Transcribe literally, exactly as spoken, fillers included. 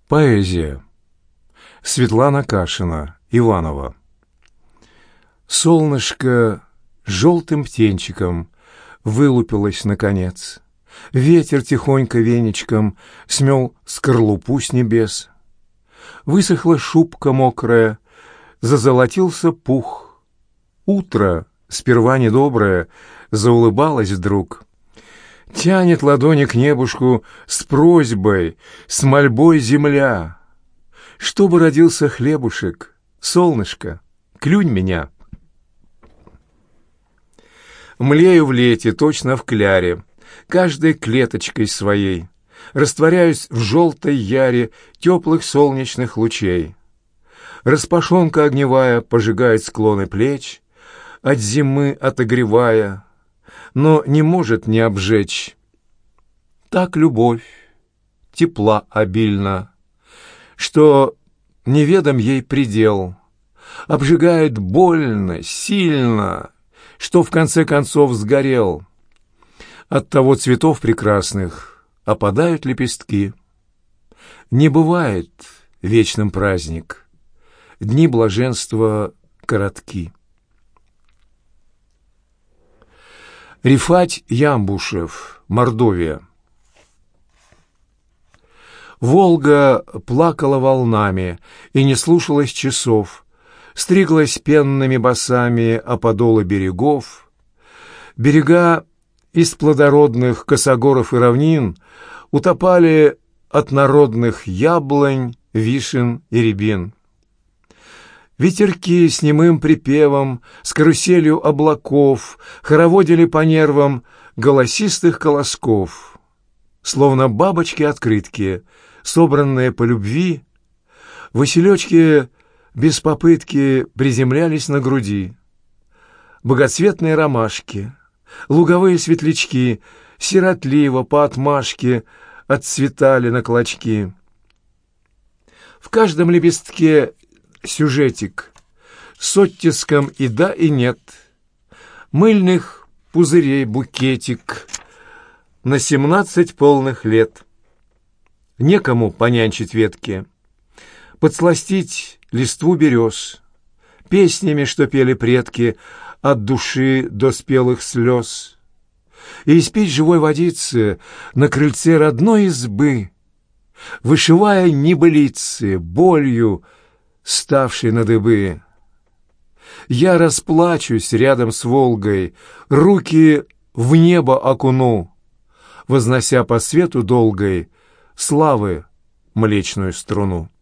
Поэзия. Светлана Кашина, Иваново. Солнышко желтым птенчиком вылупилось наконец. Ветер тихонько веничком смел скорлупу с небес. Высохла шубка мокрая, зазолотился пух. Утро, сперва недоброе, заулыбалось вдруг. Тянет ладони к небушку с просьбой, с мольбой земля. Чтобы родился хлебушек, солнышко, клюнь меня. Млею в лете, точно в кляре, каждой клеточкой своей, растворяюсь в желтой яре теплых солнечных лучей. Распашонка огневая пожигает склоны плеч, от зимы отогревая, но не может не обжечь. Так любовь, тепла обильно, что неведом ей предел, обжигает больно, сильно, что в конце концов сгорел. Оттого цветов прекрасных опадают лепестки. Не бывает вечным праздник, дни блаженства коротки. Рифать Ямбушев, Мордовия. Волга плакала волнами и не слушалась часов, стриглась пенными босами о подолы берегов. Берега из плодородных косогоров и равнин утопали от народных яблонь, вишен и рябин. Ветерки с немым припевом, с каруселью облаков хороводили по нервам голосистых колосков. Словно бабочки-открытки, собранные по любви, василечки без попытки приземлялись на груди. Богоцветные ромашки, луговые светлячки сиротливо по отмашке отцветали на клочки. В каждом лепестке сюжетик с оттиском и да, и нет. Мыльных пузырей букетик на семнадцать полных лет. Некому понянчить ветки, подсластить листву берез, песнями, что пели предки от души до спелых слез, и испить живой водицы на крыльце родной избы, вышивая небылицы болью, ставшей на дыбы. Я расплачусь рядом с Волгой, руки в небо окуну, вознося по свету долгой славы млечную струну.